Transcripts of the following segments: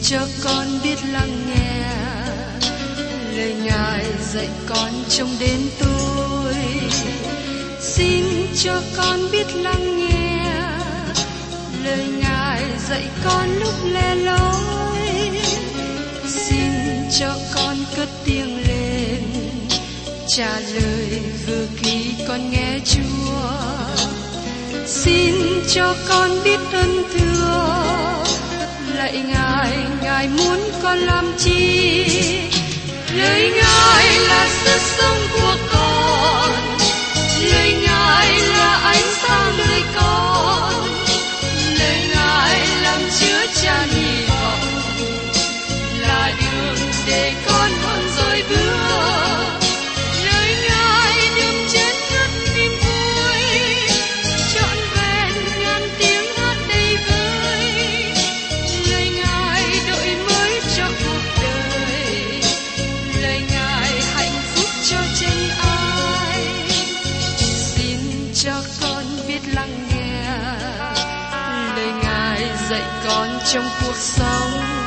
cho con biết lắng nghe lời Ngài dạy con trong đến tôi. Xin cho con biết lắng nghe lời Ngài dạy con lúc lẻ loi. Xin cho con cất tiếng lên trả lời vừa khi con nghe Chúa. Xin cho con biết ơn thưa lạy Ngài, Ngài muốn con làm chi? Lời Ngài là sức sống của con, lời Ngài là ánh sáng đời con, lời Ngài làm chứa chan hy vọng, là đường để con hơn rồi bước. Lời Ngài đừng chết ngất niềm vui, trọn vẹn ngàn tiếng hát đầy vơi. Lời Ngài đổi mới cho cuộc đời, lời Ngài hạnh phúc cho chân ai. Xin cho con biết lắng nghe lời Ngài dạy con trong cuộc sống.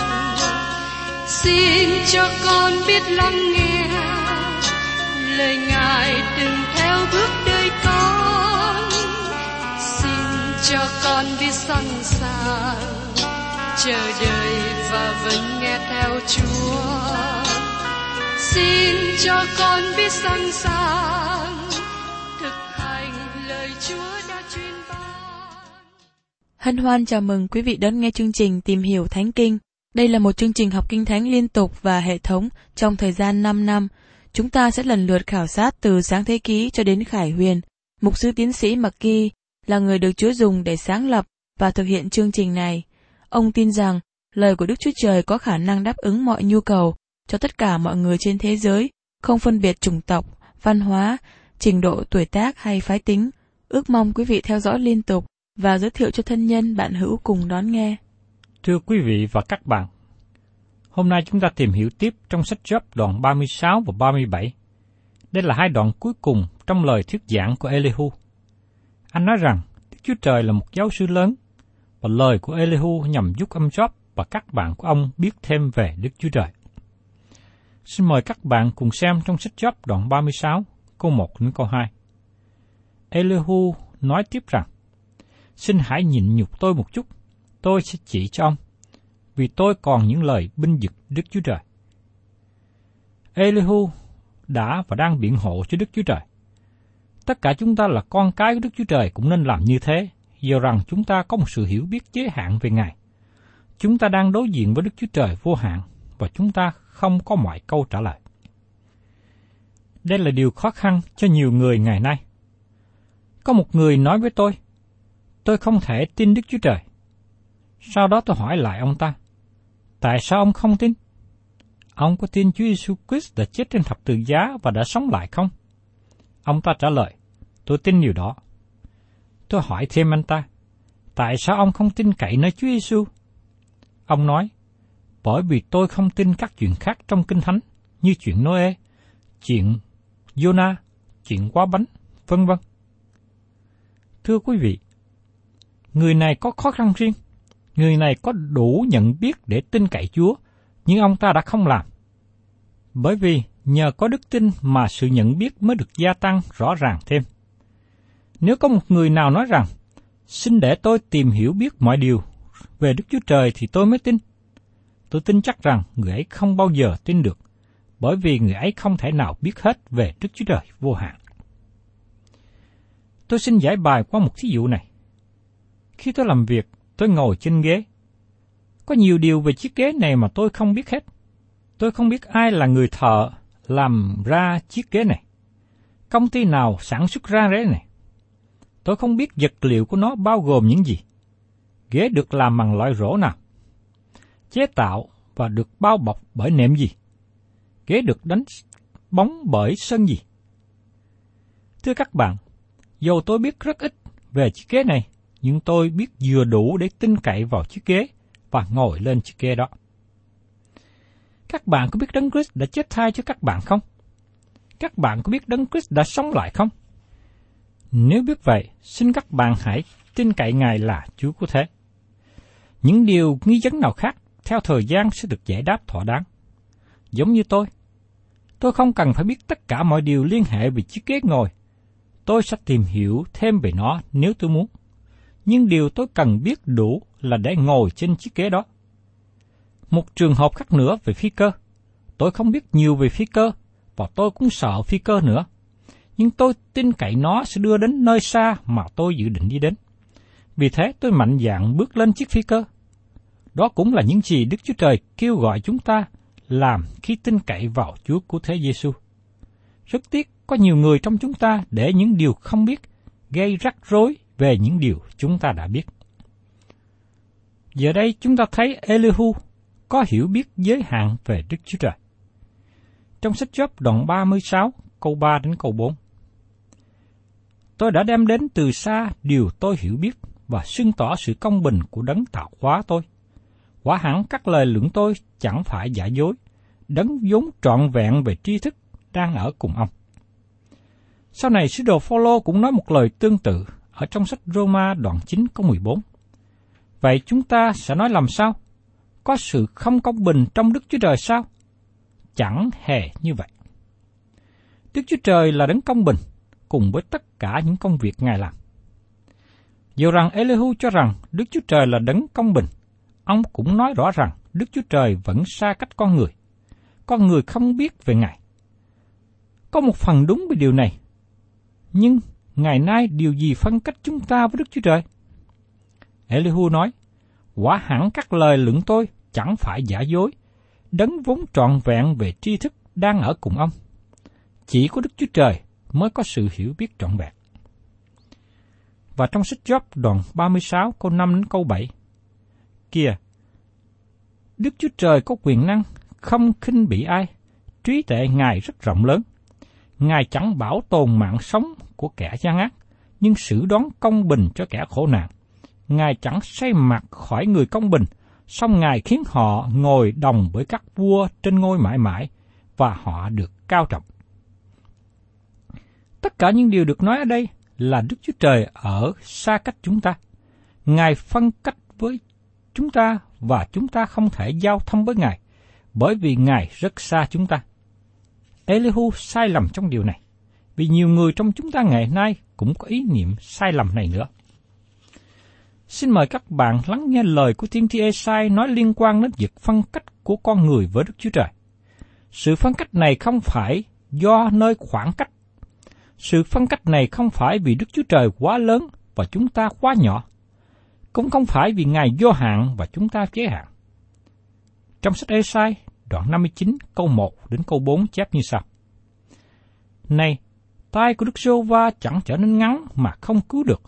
Xin cho con biết lắng nghe lời Ngài đừng theo bước đời con. Xin cho con biết sẵn sàng chờ đợi và vẫn nghe theo Chúa. Xin cho con biết sẵn sàng thực hành lời Chúa đã truyền ban. Hân hoan chào mừng quý vị đón nghe chương trình Tìm hiểu Thánh Kinh. Đây là một chương trình học Kinh Thánh liên tục và hệ thống trong thời gian 5 năm. Chúng ta sẽ lần lượt khảo sát từ Sáng Thế Ký cho đến Khải Huyền. Mục sư tiến sĩ McGee là người được Chúa dùng để sáng lập và thực hiện chương trình này. Ông tin rằng lời của Đức Chúa Trời có khả năng đáp ứng mọi nhu cầu cho tất cả mọi người trên thế giới, không phân biệt chủng tộc, văn hóa, trình độ tuổi tác hay phái tính. Ước mong quý vị theo dõi liên tục và giới thiệu cho thân nhân bạn hữu cùng đón nghe. Thưa quý vị và các bạn, hôm nay chúng ta tìm hiểu tiếp trong sách Job đoạn 36 và 37. Đây là hai đoạn cuối cùng trong lời thuyết giảng của Elihu. Anh nói rằng Đức Chúa Trời là một giáo sư lớn, và lời của Elihu nhằm giúp ông Job và các bạn của ông biết thêm về Đức Chúa Trời. Xin mời các bạn cùng xem trong sách Job đoạn 36, câu 1 đến câu 2. Elihu nói tiếp rằng, xin hãy nhịn nhục tôi một chút, tôi sẽ chỉ cho ông, vì tôi còn những lời binh vực Đức Chúa Trời. Elihu đã và đang biện hộ cho Đức Chúa Trời. Tất cả chúng ta là con cái của Đức Chúa Trời cũng nên làm như thế, do rằng chúng ta có một sự hiểu biết giới hạn về Ngài. Chúng ta đang đối diện với Đức Chúa Trời vô hạn, và chúng ta không có mọi câu trả lời. Đây là điều khó khăn cho nhiều người ngày nay. Có một người nói với tôi không thể tin Đức Chúa Trời. Sau đó tôi hỏi lại ông ta, tại sao ông không tin? Ông có tin Chúa Giêsu Christ đã chết trên thập tự giá và đã sống lại không? Ông ta trả lời, tôi tin điều đó. Tôi hỏi thêm anh ta, tại sao ông không tin cậy nơi Chúa Giêsu? Ông nói, bởi vì tôi không tin các chuyện khác trong Kinh Thánh, như chuyện Noe, chuyện Jonah, chuyện quá bánh, vân vân. Thưa quý vị, người này có khó khăn riêng. Người này có đủ nhận biết để tin cậy Chúa, nhưng ông ta đã không làm. Bởi vì nhờ có đức tin mà sự nhận biết mới được gia tăng rõ ràng thêm. Nếu có một người nào nói rằng, xin để tôi tìm hiểu biết mọi điều về Đức Chúa Trời thì tôi mới tin, tôi tin chắc rằng người ấy không bao giờ tin được, bởi vì người ấy không thể nào biết hết về Đức Chúa Trời vô hạn. Tôi xin giải bài qua một thí dụ này. Khi tôi làm việc, tôi ngồi trên ghế. Có nhiều điều về chiếc ghế này mà tôi không biết hết. Tôi không biết ai là người thợ làm ra chiếc ghế này. Công ty nào sản xuất ra ghế này. Tôi không biết vật liệu của nó bao gồm những gì. Ghế được làm bằng loại gỗ nào. Chế tạo và được bao bọc bởi nệm gì. Ghế được đánh bóng bởi sân gì. Thưa các bạn, dù tôi biết rất ít về chiếc ghế này, nhưng tôi biết vừa đủ để tin cậy vào chiếc ghế và ngồi lên chiếc ghế đó. Các bạn có biết Đấng Christ đã chết thay cho các bạn không? Các bạn có biết Đấng Christ đã sống lại không? Nếu biết vậy, xin các bạn hãy tin cậy Ngài là Chúa cứu thế. Những điều nghi vấn nào khác theo thời gian sẽ được giải đáp thỏa đáng. Giống như tôi không cần phải biết tất cả mọi điều liên hệ về chiếc ghế ngồi. Tôi sẽ tìm hiểu thêm về nó nếu tôi muốn. Nhưng điều tôi cần biết đủ là để ngồi trên chiếc ghế đó. Một trường hợp khác nữa về phi cơ. Tôi không biết nhiều về phi cơ, và tôi cũng sợ phi cơ nữa. Nhưng tôi tin cậy nó sẽ đưa đến nơi xa mà tôi dự định đi đến. Vì thế tôi mạnh dạn bước lên chiếc phi cơ. Đó cũng là những gì Đức Chúa Trời kêu gọi chúng ta làm khi tin cậy vào Chúa Cứu Thế Giêsu. Rất tiếc có nhiều người trong chúng ta để những điều không biết gây rắc rối về những điều chúng ta đã biết. Giờ đây chúng ta thấy Elihu có hiểu biết giới hạn về Đức Chúa Trời. Trong sách Gióp đoạn 36, câu 3 đến câu 4. Tôi đã đem đến từ xa điều tôi hiểu biết và xưng tỏ sự công bình của đấng tạo hóa tôi. Quả hẳn các lời luận tôi chẳng phải giả dối, đấng vốn trọn vẹn về tri thức đang ở cùng ông. Sau này sứ đồ Phôlô cũng nói một lời tương tự ở trong sách Roma đoạn 9 câu 14. Vậy chúng ta sẽ nói làm sao? Có sự không công bình trong Đức Chúa Trời sao? Chẳng hề như vậy. Đức Chúa Trời là đấng công bình, cùng với tất cả những công việc Ngài làm. Dù rằng Elihu cho rằng Đức Chúa Trời là đấng công bình, ông cũng nói rõ rằng Đức Chúa Trời vẫn xa cách con người. Con người không biết về Ngài. Có một phần đúng về điều này. Nhưng ngày nay điều gì phân cách chúng ta với Đức Chúa Trời? Elihu nói, quả hẳn các lời luận tôi chẳng phải giả dối, đấng vốn trọn vẹn về tri thức đang ở cùng ông. Chỉ có Đức Chúa Trời mới có sự hiểu biết trọn vẹn. Và trong sách Gióp đoạn 36 câu 5 đến câu 7. Kìa, Đức Chúa Trời có quyền năng, không khinh bỉ ai, trí tuệ Ngài rất rộng lớn. Ngài chẳng bảo tồn mạng sống của kẻ gian ác, nhưng xử đoán công bình cho kẻ khổ nạn. Ngài chẳng xây mặt khỏi người công bình, song Ngài khiến họ ngồi đồng với các vua trên ngôi mãi mãi, và họ được cao trọng. Tất cả những điều được nói ở đây là Đức Chúa Trời ở xa cách chúng ta. Ngài phân cách với chúng ta và chúng ta không thể giao thông với Ngài, bởi vì Ngài rất xa chúng ta. Elihu sai lầm trong điều này, vì nhiều người trong chúng ta ngày nay cũng có ý niệm sai lầm này nữa. Xin mời các bạn lắng nghe lời của tiên tri Ê-sai nói liên quan đến việc phân cách của con người với Đức Chúa Trời. Sự phân cách này không phải do nơi khoảng cách. Sự phân cách này không phải vì Đức Chúa Trời quá lớn và chúng ta quá nhỏ. Cũng không phải vì Ngài vô hạn và chúng ta giới hạn. Trong sách Ê-sai, đoạn 59, câu 1 đến câu 4 chép như sau. Này, tay của Đức Giê-hô-va chẳng trở nên ngắn mà không cứu được.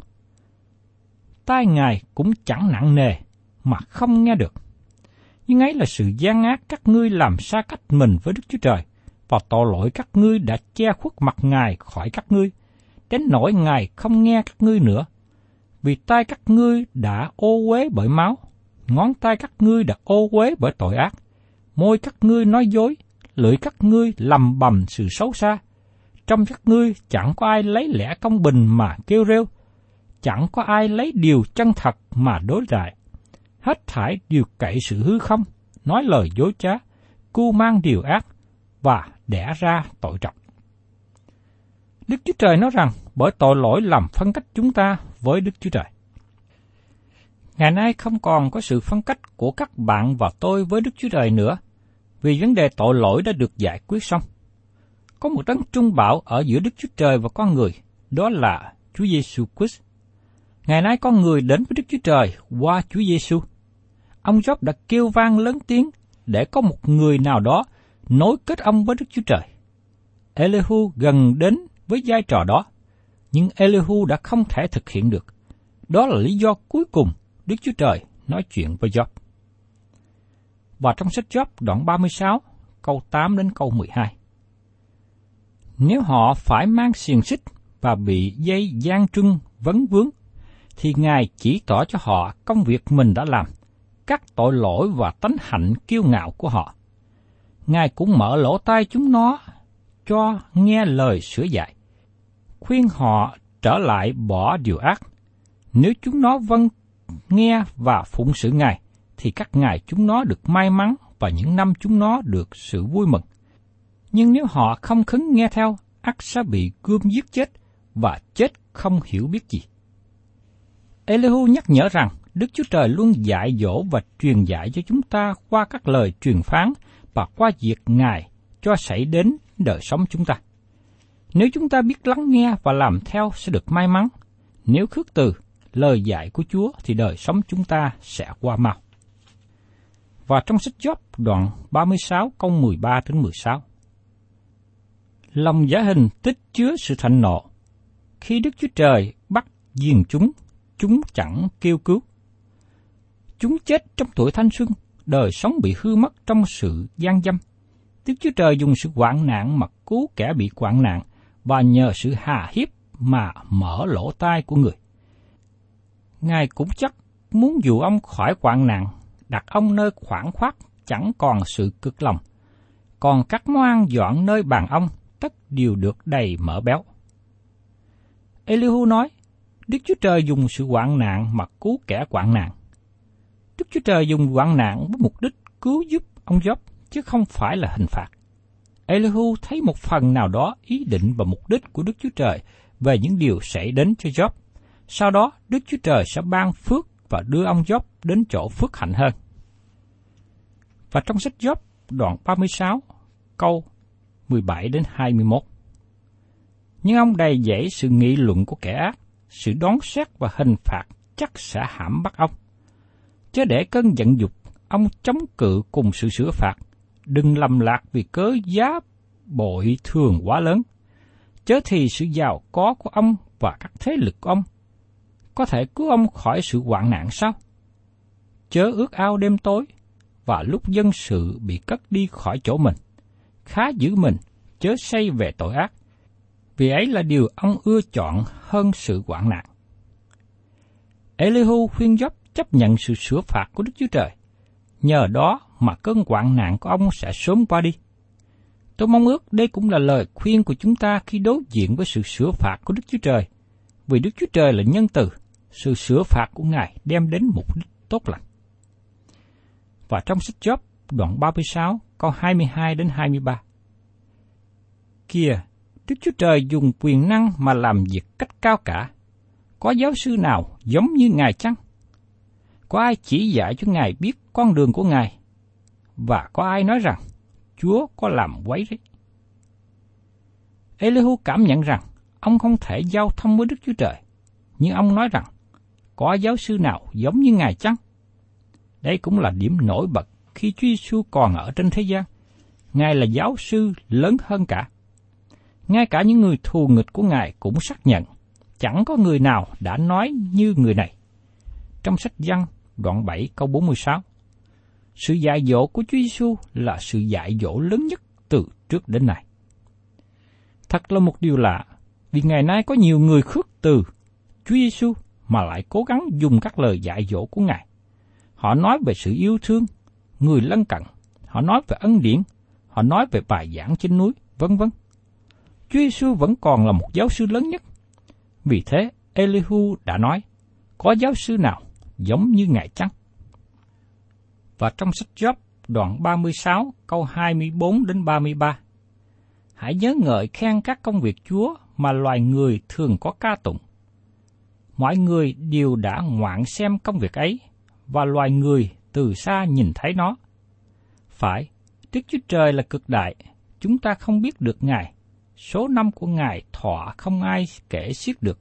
Tai Ngài cũng chẳng nặng nề mà không nghe được. Nhưng ấy là sự gian ác các ngươi làm xa cách mình với Đức Chúa Trời, và tội lỗi các ngươi đã che khuất mặt Ngài khỏi các ngươi, đến nỗi Ngài không nghe các ngươi nữa. Vì tay các ngươi đã ô uế bởi máu, ngón tay các ngươi đã ô uế bởi tội ác, môi các ngươi nói dối, lưỡi các ngươi lầm bầm sự xấu xa. Trong các ngươi chẳng có ai lấy lẽ công bình mà kêu rêu, chẳng có ai lấy điều chân thật mà đối lại. Hết thảy đều cậy sự hư không, nói lời dối trá, cưu mang điều ác và đẻ ra tội trọng. Đức Chúa Trời nói rằng bởi tội lỗi làm phân cách chúng ta với Đức Chúa Trời. Ngày nay không còn có sự phân cách của các bạn và tôi với Đức Chúa Trời nữa, vì vấn đề tội lỗi đã được giải quyết xong. Có một đấng trung bảo ở giữa Đức Chúa Trời và con người, đó là Chúa Giêsu Christ. Ngày nay con người đến với Đức Chúa Trời qua Chúa Giêsu. Ông Gióp đã kêu vang lớn tiếng để có một người nào đó nối kết ông với Đức Chúa Trời. Elihu gần đến với vai trò đó, nhưng Elihu đã không thể thực hiện được. Đó là lý do cuối cùng Đức Chúa Trời nói chuyện với Gióp. Và trong sách Gióp đoạn 36, câu 8 đến câu 12. Nếu họ phải mang xiềng xích và bị dây gian truân vấn vướng, thì Ngài chỉ tỏ cho họ công việc mình đã làm, các tội lỗi và tánh hạnh kiêu ngạo của họ. Ngài cũng mở lỗ tai chúng nó cho nghe lời sửa dạy, khuyên họ trở lại bỏ điều ác. Nếu chúng nó vâng nghe và phụng sự Ngài, thì các ngày chúng nó được may mắn và những năm chúng nó được sự vui mừng. Nhưng nếu họ không khứng nghe theo, ắt sẽ bị gươm giết chết và chết không hiểu biết gì. Elihu nhắc nhở rằng Đức Chúa Trời luôn dạy dỗ và truyền dạy cho chúng ta qua các lời truyền phán và qua việc Ngài cho xảy đến đời sống chúng ta. Nếu chúng ta biết lắng nghe và làm theo sẽ được may mắn. Nếu khước từ lời dạy của Chúa thì đời sống chúng ta sẽ qua mau. Và trong sách Gióp đoạn 36 câu 13 đến 16. Lòng giả hình tích chứa sự thạnh nộ. Khi Đức Chúa Trời bắt giết chúng chẳng kêu cứu. Chúng chết trong tuổi thanh xuân, đời sống bị hư mất trong sự gian dâm. Đức Chúa Trời dùng sự hoạn nạn mà cứu kẻ bị hoạn nạn, và nhờ sự hà hiếp mà mở lỗ tai của người. Ngài cũng chắc muốn dụ ông khỏi hoạn nạn, đặt ông nơi khoảng khoát, chẳng còn sự cực lòng. Còn các món ăn dọn nơi bàn ông, tất đều được đầy mỡ béo. Elihu nói, Đức Chúa Trời dùng sự hoạn nạn mà cứu kẻ hoạn nạn. Đức Chúa Trời dùng hoạn nạn với mục đích cứu giúp ông Gióp, chứ không phải là hình phạt. Elihu thấy một phần nào đó ý định và mục đích của Đức Chúa Trời về những điều xảy đến cho Gióp. Sau đó, Đức Chúa Trời sẽ ban phước và đưa ông Gióp đến chỗ phước hạnh hơn. Và trong sách Gióp đoạn 36, câu 17 đến 21. Nhưng ông đầy dẫy sự nghị luận của kẻ ác, sự đoán xét và hình phạt chắc sẽ hãm bắt ông. Chớ để cơn giận dục, ông chống cự cùng sự sửa phạt. Đừng lầm lạc vì cớ giá bội thường quá lớn. Chớ thì sự giàu có của ông và các thế lực của ông có thể cứu ông khỏi sự hoạn nạn sao? Chớ ước ao đêm tối và lúc dân sự bị cất đi khỏi chỗ mình. Khá giữ mình, chớ say về tội ác, vì ấy là điều ông ưa chọn hơn sự hoạn nạn. Elihu khuyên Gióp chấp nhận sự sửa phạt của Đức Chúa Trời. Nhờ đó mà cơn hoạn nạn của ông sẽ sớm qua đi. Tôi mong ước đây cũng là lời khuyên của chúng ta khi đối diện với sự sửa phạt của Đức Chúa Trời. Vì Đức Chúa Trời là nhân từ, sự sửa phạt của Ngài đem đến mục đích tốt lành. Và trong sách Gióp đoạn 36 câu 22 đến 23. Kìa, Đức Chúa Trời dùng quyền năng mà làm việc cách cao cả. Có giáo sư nào giống như Ngài chăng? Có ai chỉ dạy cho Ngài biết con đường của Ngài? Và có ai nói rằng Chúa có làm quấy rối? Elihu cảm nhận rằng ông không thể giao thông với Đức Chúa Trời, nhưng ông nói rằng có giáo sư nào giống như Ngài chăng? Đây cũng là điểm nổi bật khi Chúa Giêsu còn ở trên thế gian. Ngài là giáo sư lớn hơn cả. Ngay cả những người thù nghịch của Ngài cũng xác nhận, chẳng có người nào đã nói như người này. Trong sách Giăng đoạn 7 câu 46, sự dạy dỗ của Chúa Giêsu là sự dạy dỗ lớn nhất từ trước đến nay. Thật là một điều lạ, vì ngày nay có nhiều người khước từ Chúa Giêsu mà lại cố gắng dùng các lời dạy dỗ của Ngài. Họ nói về sự yêu thương người lân cận, họ nói về ân điển, họ nói về bài giảng trên núi, vân vân. Chúa Giêsu vẫn còn là một giáo sư lớn nhất. Vì thế, Elihu đã nói, có giáo sư nào giống như Ngài chăng? Và trong sách Gióp đoạn 36 câu 24 đến 33, hãy nhớ ngợi khen các công việc Chúa mà loài người thường có ca tụng. Mọi người đều đã ngoạn xem công việc ấy, và loài người từ xa nhìn thấy nó. Phải, Đức Chúa Trời là cực đại, chúng ta không biết được Ngài, số năm của Ngài thọ không ai kể xiết được.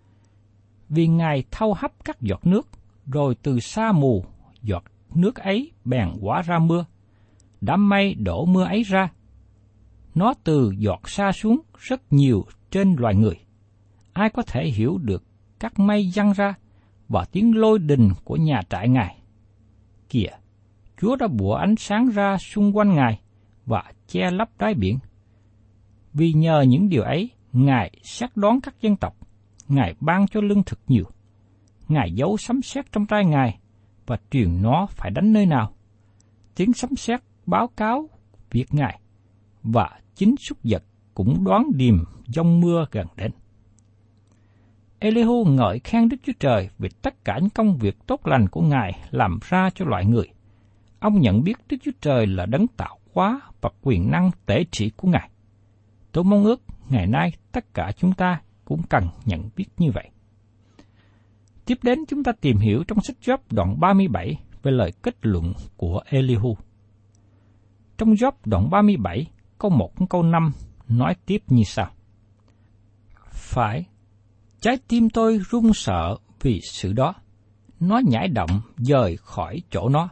Vì Ngài thâu hấp các giọt nước, rồi từ sa mù, giọt nước ấy bèn hóa ra mưa, đám mây đổ mưa ấy ra. Nó từ giọt sa xuống rất nhiều trên loài người. Ai có thể hiểu được các mây giăng ra và tiếng lôi đình của nhà trại Ngài? Kìa, Chúa đã bủa ánh sáng ra xung quanh Ngài và che lấp đáy biển. Vì nhờ những điều ấy, Ngài xét đoán các dân tộc, Ngài ban cho lương thực nhiều. Ngài giấu sấm sét trong tay Ngài và truyền nó phải đánh nơi nào. Tiếng sấm sét báo cáo việc Ngài, và chính súc vật cũng đoán điềm giông mưa gần đến. Elihu ngợi khen Đức Chúa Trời về tất cả những công việc tốt lành của Ngài làm ra cho loại người. Ông nhận biết Đức Chúa Trời là đấng tạo hóa và quyền năng tể trị của Ngài. Tôi mong ước ngày nay tất cả chúng ta cũng cần nhận biết như vậy. Tiếp đến chúng ta tìm hiểu trong sách Gióp đoạn 37 về lời kết luận của Elihu. Trong Gióp đoạn 37, câu 1 đến câu 5 nói tiếp như sau. Phải, trái tim tôi run sợ vì sự đó. Nó nhảy động dời khỏi chỗ nó.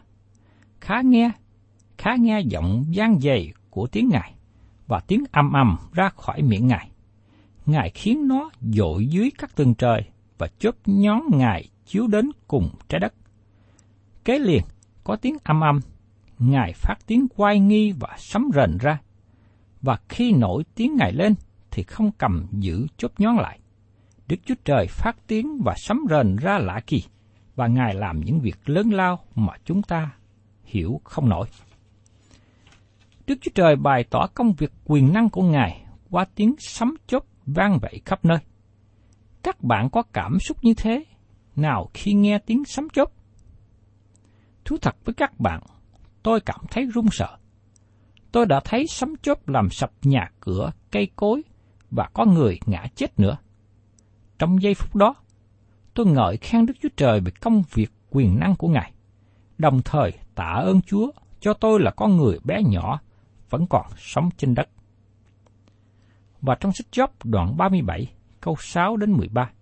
Khá nghe giọng vang dày của tiếng Ngài, và tiếng ầm ầm ra khỏi miệng Ngài. Ngài khiến nó dội dưới các tầng trời, và chớp nhón Ngài chiếu đến cùng trái đất. Kế liền có tiếng ầm ầm, Ngài phát tiếng oai nghi và sấm rền ra, và khi nổi tiếng Ngài lên thì không cầm giữ chớp nhón lại. Đức Chúa Trời phát tiếng và sấm rền ra lạ kỳ, và Ngài làm những việc lớn lao mà chúng ta hiểu không nổi. Đức Chúa Trời bày tỏ công việc quyền năng của Ngài qua tiếng sấm chớp vang vọng khắp nơi. Các bạn có cảm xúc như thế nào khi nghe tiếng sấm chớp? Thú thật với các bạn, tôi cảm thấy run sợ. Tôi đã thấy sấm chớp làm sập nhà cửa, cây cối và có người ngã chết nữa. Trong giây phút đó, tôi ngợi khen Đức Chúa Trời về công việc quyền năng của Ngài, đồng thời tạ ơn Chúa cho tôi là con người bé nhỏ vẫn còn sống trên đất. Và trong sách Gióp đoạn 37, câu 6 đến 13.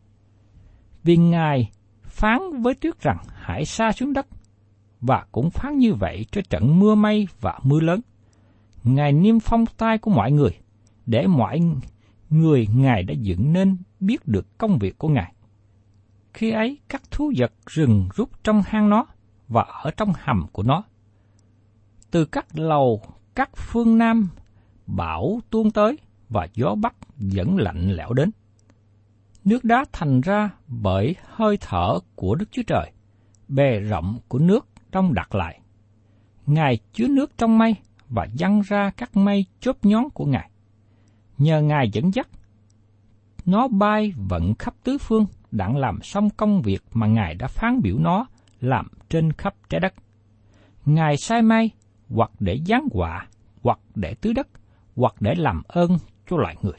Vì Ngài phán với tuyết rằng hãy sa xuống đất, và cũng phán như vậy cho trận mưa mây và mưa lớn. Ngài niêm phong tai của mọi người, để mọi người Ngài đã dựng nên biết được công việc của Ngài. Khi ấy các thú vật rừng rút trong hang nó và ở trong hầm của nó. Từ các lầu, các phương Nam, bão tuôn tới và gió Bắc vẫn lạnh lẽo đến. Nước đá thành ra bởi hơi thở của Đức Chúa Trời, bề rộng của nước đông đặc lại. Ngài chứa nước trong mây và giăng ra các mây chớp nhón của Ngài. Nhờ Ngài dẫn dắt, nó bay vận khắp tứ phương, đặng làm xong công việc mà Ngài đã phán biểu nó làm trên khắp trái đất. Ngài sai mây hoặc để giáng họa, hoặc để tưới đất, hoặc để làm ơn cho loài người.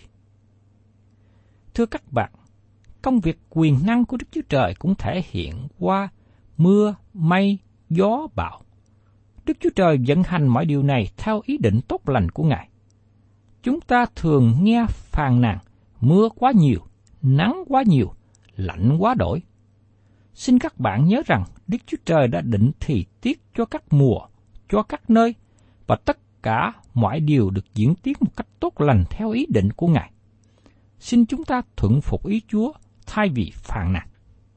Thưa các bạn, công việc quyền năng của Đức Chúa Trời cũng thể hiện qua mưa, mây, gió, bão. Đức Chúa Trời vận hành mọi điều này theo ý định tốt lành của Ngài. Chúng ta thường nghe phàn nàn mưa quá nhiều, nắng quá nhiều, lạnh quá đổi. Xin các bạn nhớ rằng Đức Chúa Trời đã định thì tiết cho các mùa, cho các nơi, và tất cả mọi điều được diễn tiến một cách tốt lành theo ý định của Ngài. Xin chúng ta thuận phục ý Chúa thay vì phàn nàn.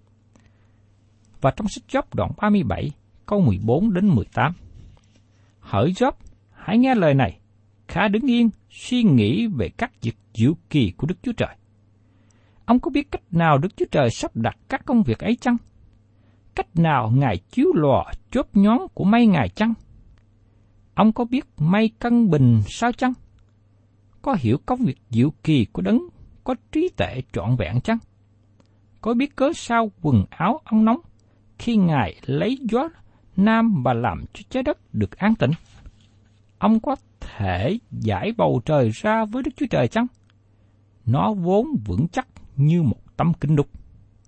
Và trong sách Gióp đoạn 37, câu 14 đến 18. Hỡi Gióp, hãy nghe lời này, khá đứng yên, suy nghĩ về các việc diệu kỳ của Đức Chúa Trời. Ông có biết cách nào Đức Chúa Trời sắp đặt các công việc ấy chăng? Cách nào Ngài chiếu lò chớp nhón của mây Ngài chăng? Ông có biết mây cân bình sao chăng? Có hiểu công việc diệu kỳ của đấng có trí tuệ trọn vẹn chăng? Có biết cớ sao quần áo ông nóng khi Ngài lấy gió nam và làm cho trái đất được an tĩnh? Ông có thể giải bầu trời ra với Đức Chúa Trời chăng? Nó vốn vững chắc như một tấm kính đúc.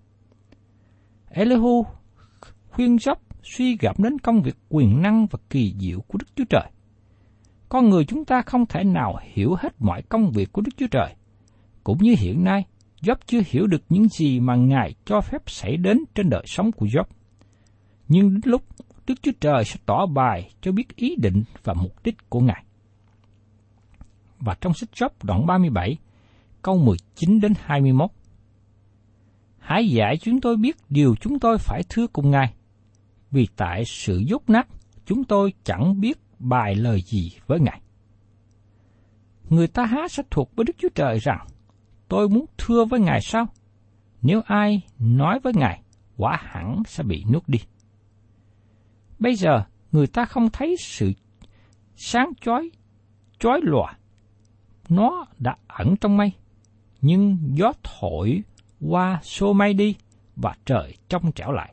Elihu khuyên Gióp suy gẫm đến công việc quyền năng và kỳ diệu của Đức Chúa Trời. Con người chúng ta không thể nào hiểu hết mọi công việc của Đức Chúa Trời. Cũng như hiện nay, Gióp chưa hiểu được những gì mà Ngài cho phép xảy đến trên đời sống của Gióp. Nhưng đến lúc Đức Chúa Trời sẽ tỏ bày cho biết ý định và mục đích của Ngài. Và trong sách Gióp đoạn 37, câu 19 đến 21. Hãy dạy chúng tôi biết điều chúng tôi phải thưa cùng Ngài, vì tại sự dốt nát chúng tôi chẳng biết bài lời gì với Ngài. Người ta há sẽ thuộc với Đức Chúa Trời rằng, tôi muốn thưa với Ngài sao? Nếu ai nói với Ngài, quả hẳn sẽ bị nuốt đi. Bây giờ, người ta không thấy sự sáng chói lòa. Nó đã ẩn trong mây, nhưng gió thổi qua xô mây đi và trời trong trẻo lại.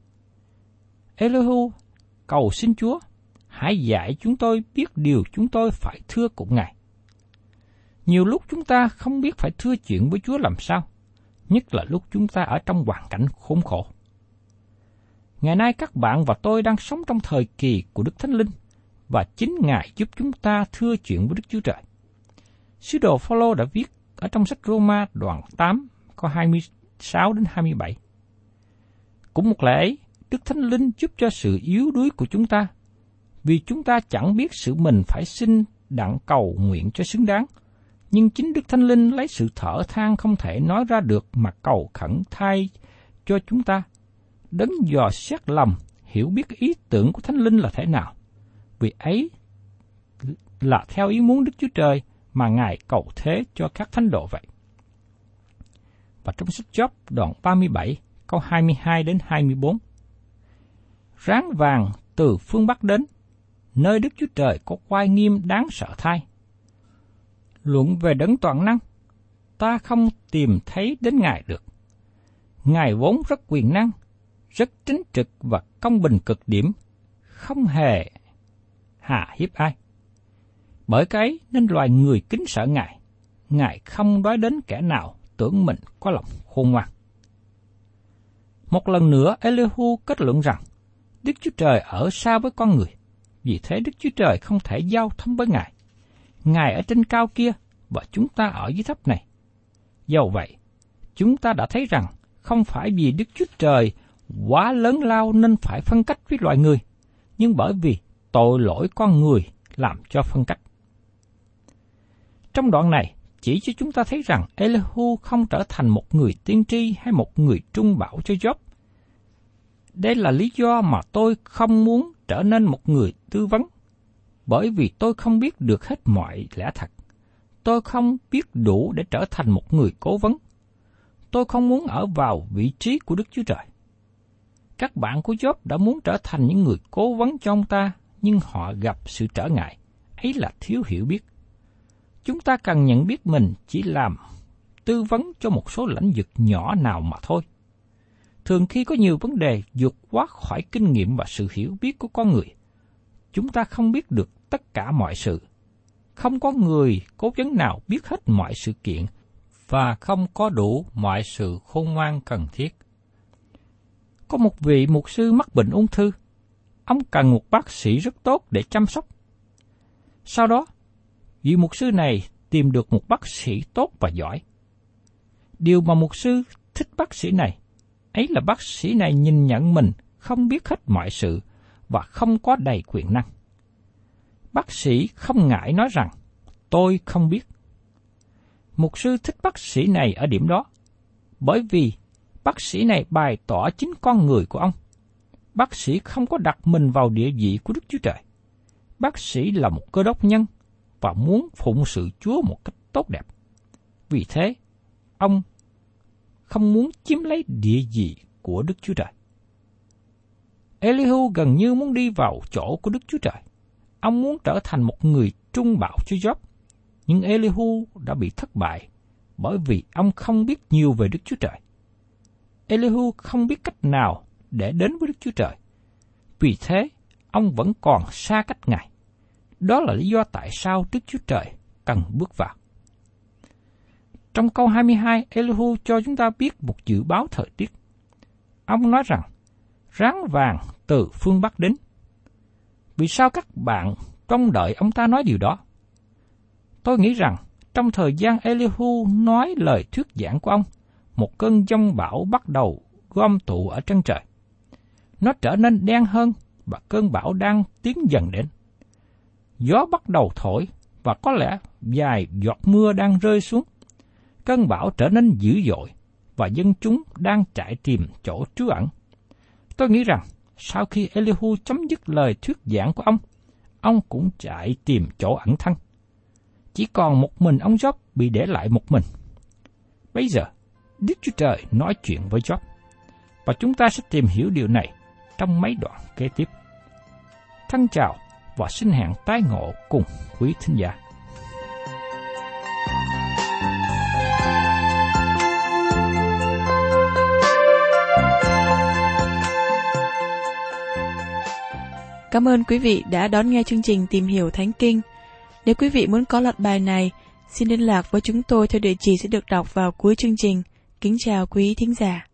Elihu cầu xin Chúa, hãy dạy chúng tôi biết điều chúng tôi phải thưa cùng Ngài. Nhiều lúc chúng ta không biết phải thưa chuyện với Chúa làm sao, nhất là lúc chúng ta ở trong hoàn cảnh khốn khổ. Ngày nay các bạn và tôi đang sống trong thời kỳ của Đức Thánh Linh, và chính Ngài giúp chúng ta thưa chuyện với Đức Chúa Trời. Sứ đồ Phao-lô đã viết ở trong sách Roma đoạn 8, câu 26 đến 27. Cũng một lẽ ấy, Đức Thánh Linh giúp cho sự yếu đuối của chúng ta, vì chúng ta chẳng biết sự mình phải xin đặng cầu nguyện cho xứng đáng, nhưng chính Đức Thánh Linh lấy sự thở than không thể nói ra được mà cầu khẩn thay cho chúng ta. Đấng dò xét lòng, hiểu biết ý tưởng của Thánh Linh là thế nào, vì ấy là theo ý muốn Đức Chúa Trời mà Ngài cầu thế cho các thánh đồ vậy. Và trong sách Gióp đoạn 37, câu 22 đến 24. Ráng vàng từ phương Bắc đến, nơi Đức Chúa Trời có oai nghiêm đáng sợ thay. Luận về đấng toàn năng, ta không tìm thấy đến Ngài được. Ngài vốn rất quyền năng, rất chính trực và công bình cực điểm, không hề hà hiếp ai. Bởi cái nên loài người kính sợ Ngài, Ngài không đói đến kẻ nào tưởng mình có lòng khôn ngoan. Một lần nữa, Elihu kết luận rằng, Đức Chúa Trời ở xa với con người, vì thế Đức Chúa Trời không thể giao thông với Ngài. Ngài ở trên cao kia, và chúng ta ở dưới thấp này. Dầu vậy, chúng ta đã thấy rằng, không phải vì Đức Chúa Trời quá lớn lao nên phải phân cách với loài người, nhưng bởi vì tội lỗi con người làm cho phân cách. Trong đoạn này, chỉ cho chúng ta thấy rằng Elihu không trở thành một người tiên tri hay một người trung bảo cho Gióp. Đây là lý do mà tôi không muốn trở nên một người tư vấn, bởi vì tôi không biết được hết mọi lẽ thật. Tôi không biết đủ để trở thành một người cố vấn. Tôi không muốn ở vào vị trí của Đức Chúa Trời. Các bạn của Gióp đã muốn trở thành những người cố vấn cho ông ta, nhưng họ gặp sự trở ngại, ấy là thiếu hiểu biết. Chúng ta cần nhận biết mình chỉ làm tư vấn cho một số lĩnh vực nhỏ nào mà thôi. Thường khi có nhiều vấn đề vượt quá khỏi kinh nghiệm và sự hiểu biết của con người, chúng ta không biết được tất cả mọi sự. Không có người cố vấn nào biết hết mọi sự kiện và không có đủ mọi sự khôn ngoan cần thiết. Có một vị mục sư mắc bệnh ung thư. Ông cần một bác sĩ rất tốt để chăm sóc. Sau đó, vị mục sư này tìm được một bác sĩ tốt và giỏi. Điều mà mục sư thích bác sĩ này, ấy là bác sĩ này nhìn nhận mình không biết hết mọi sự và không có đầy quyền năng. Bác sĩ không ngại nói rằng, tôi không biết. Mục sư thích bác sĩ này ở điểm đó, bởi vì bác sĩ này bày tỏ chính con người của ông. Bác sĩ không có đặt mình vào địa vị của Đức Chúa Trời. Bác sĩ là một cơ đốc nhân và muốn phụng sự Chúa một cách tốt đẹp. Vì thế, ông không muốn chiếm lấy địa vị của Đức Chúa Trời. Elihu gần như muốn đi vào chỗ của Đức Chúa Trời. Ông muốn trở thành một người trung bảo cho Gióp, nhưng Elihu đã bị thất bại bởi vì ông không biết nhiều về Đức Chúa Trời. Elihu không biết cách nào để đến với Đức Chúa Trời. Vì thế, ông vẫn còn xa cách Ngài. Đó là lý do tại sao Đức Chúa Trời cần bước vào. Trong câu 22, Elihu cho chúng ta biết một dự báo thời tiết. Ông nói rằng, ráng vàng từ phương Bắc đến. Vì sao các bạn trông đợi ông ta nói điều đó? Tôi nghĩ rằng, trong thời gian Elihu nói lời thuyết giảng của ông, một cơn giông bão bắt đầu gom tụ ở chân trời. Nó trở nên đen hơn và cơn bão đang tiến dần đến. Gió bắt đầu thổi và có lẽ vài giọt mưa đang rơi xuống. Cơn bão trở nên dữ dội và dân chúng đang chạy tìm chỗ trú ẩn. Tôi nghĩ rằng sau khi Elihu chấm dứt lời thuyết giảng của ông cũng chạy tìm chỗ ẩn thân. Chỉ còn một mình ông Gióp bị để lại một mình. Bây giờ, Đức Chúa Trời nói chuyện với Gióp, và chúng ta sẽ tìm hiểu điều này trong mấy đoạn kế tiếp. Thân chào và xin hẹn tái ngộ cùng quý thính giả. Cảm ơn quý vị đã đón nghe chương trình Tìm Hiểu Thánh Kinh. Nếu quý vị muốn có loạt bài này, xin liên lạc với chúng tôi theo địa chỉ sẽ được đọc vào cuối chương trình. Kính chào quý thính giả.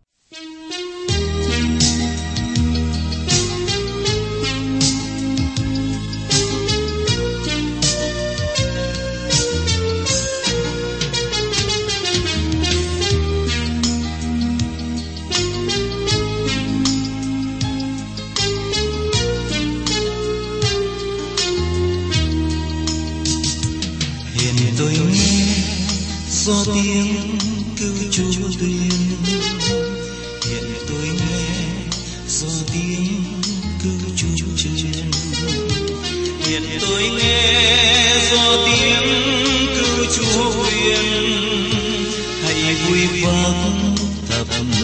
Tôi nghe gió tiếng cứu Chúa tuyên, hiện tôi nghe gió tiếng cứu Chúa truyền, hiện tôi nghe gió tiếng cứu Chúa truyền. Hãy vui vang thập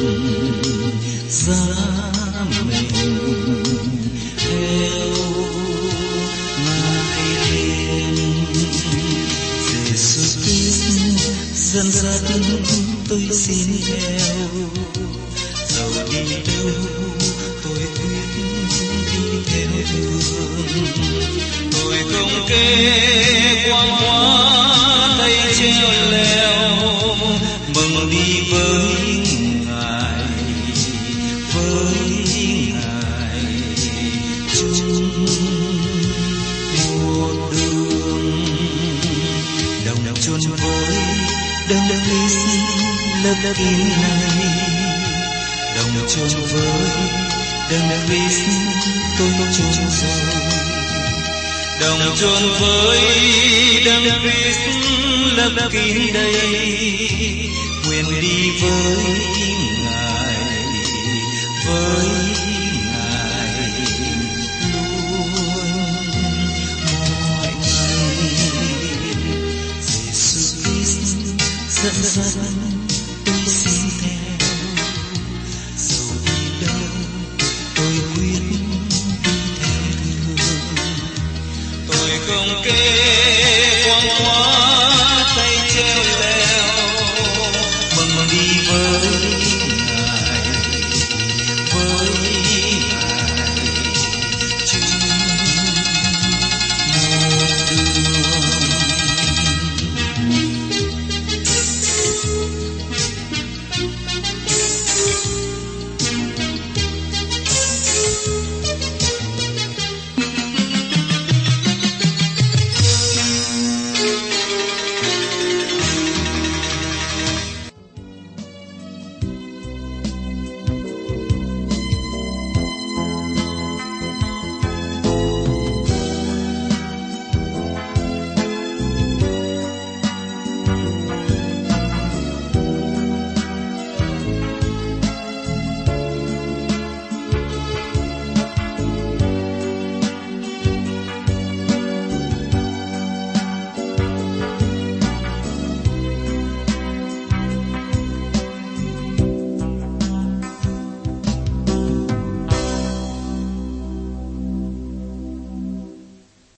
giá mình theo dẫn dắt tôi xin theo, dẫu đi đâu tôi quyết đi theo đường. Tôi không kê quang hóa tay treo leo, mừng đi với Ngài chung một đường. Đồng chôn với Đấng Christ lớp kín này, đồng chôn với Đấng Christ tôi chôn rồi, đồng chôn với Đấng Christ lớp kín đây, nguyện đi với Ngài luôn mọi ngày. Jesus Christ dẫn dắt tôi xin theo, dẫu đi đâu tôi quyết đi theo đường. Tôi không kê quang hóa